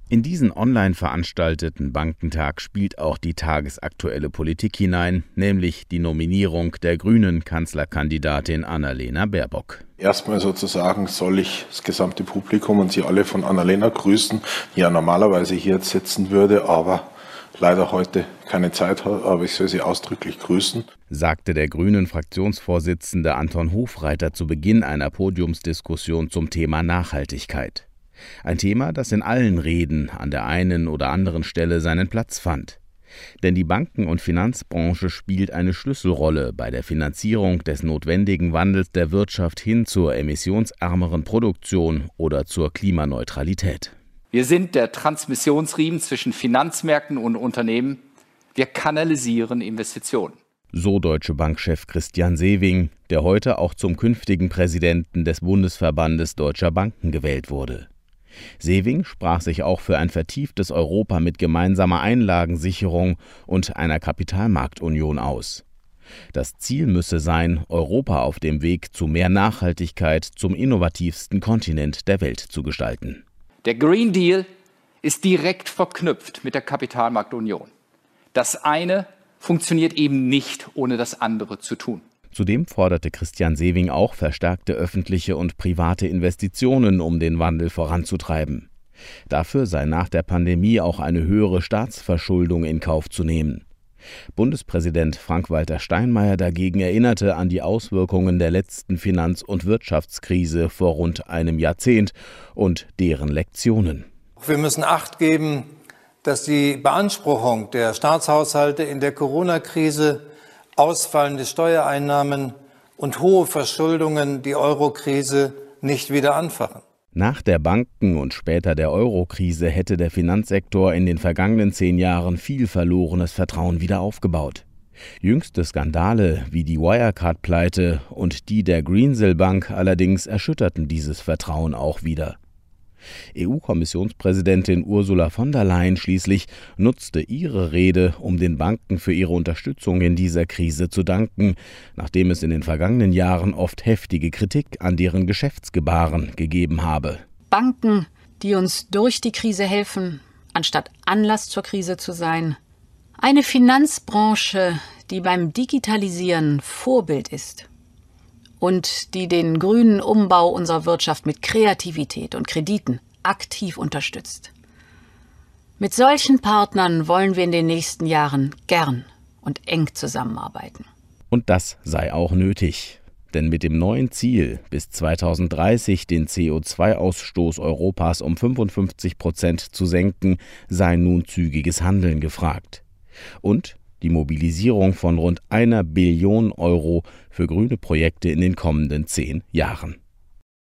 In diesen online veranstalteten Bankentag spielt auch die tagesaktuelle Politik hinein, nämlich die Nominierung der grünen Kanzlerkandidatin Annalena Baerbock. Erstmal sozusagen soll ich das gesamte Publikum und Sie alle von Annalena grüßen, die ja normalerweise hier jetzt sitzen würde, aber leider heute keine Zeit hat, aber ich soll Sie ausdrücklich grüßen, sagte der grünen Fraktionsvorsitzende Anton Hofreiter zu Beginn einer Podiumsdiskussion zum Thema Nachhaltigkeit. Ein Thema, das in allen Reden an der einen oder anderen Stelle seinen Platz fand. Denn die Banken- und Finanzbranche spielt eine Schlüsselrolle bei der Finanzierung des notwendigen Wandels der Wirtschaft hin zur emissionsärmeren Produktion oder zur Klimaneutralität. Wir sind der Transmissionsriemen zwischen Finanzmärkten und Unternehmen. Wir kanalisieren Investitionen. So Deutsche Bank-Chef Christian Sewing, der heute auch zum künftigen Präsidenten des Bundesverbandes Deutscher Banken gewählt wurde. Sewing sprach sich auch für ein vertieftes Europa mit gemeinsamer Einlagensicherung und einer Kapitalmarktunion aus. Das Ziel müsse sein, Europa auf dem Weg zu mehr Nachhaltigkeit zum innovativsten Kontinent der Welt zu gestalten. Der Green Deal ist direkt verknüpft mit der Kapitalmarktunion. Das eine funktioniert eben nicht, ohne das andere zu tun. Zudem forderte Christian Sewing auch verstärkte öffentliche und private Investitionen, um den Wandel voranzutreiben. Dafür sei nach der Pandemie auch eine höhere Staatsverschuldung in Kauf zu nehmen. Bundespräsident Frank-Walter Steinmeier dagegen erinnerte an die Auswirkungen der letzten Finanz- und Wirtschaftskrise vor rund einem Jahrzehnt und deren Lektionen. Wir müssen Acht geben, dass die Beanspruchung der Staatshaushalte in der Corona-Krise, ausfallende Steuereinnahmen und hohe Verschuldungen die Euro-Krise nicht wieder anfachen. Nach der Banken- und später der Euro-Krise hätte der Finanzsektor in den vergangenen 10 Jahren viel verlorenes Vertrauen wieder aufgebaut. Jüngste Skandale wie die Wirecard-Pleite und die der Greensill Bank allerdings erschütterten dieses Vertrauen auch wieder. EU-Kommissionspräsidentin Ursula von der Leyen schließlich nutzte ihre Rede, um den Banken für ihre Unterstützung in dieser Krise zu danken, nachdem es in den vergangenen Jahren oft heftige Kritik an deren Geschäftsgebaren gegeben habe. Banken, die uns durch die Krise helfen, anstatt Anlass zur Krise zu sein. Eine Finanzbranche, die beim Digitalisieren Vorbild ist. Und die den grünen Umbau unserer Wirtschaft mit Kreativität und Krediten aktiv unterstützt. Mit solchen Partnern wollen wir in den nächsten Jahren gern und eng zusammenarbeiten. Und das sei auch nötig. Denn mit dem neuen Ziel, bis 2030 den CO2-Ausstoß Europas um 55% zu senken, sei nun zügiges Handeln gefragt. Und die Mobilisierung von rund 1 Billion Euro für grüne Projekte in den kommenden 10 Jahren.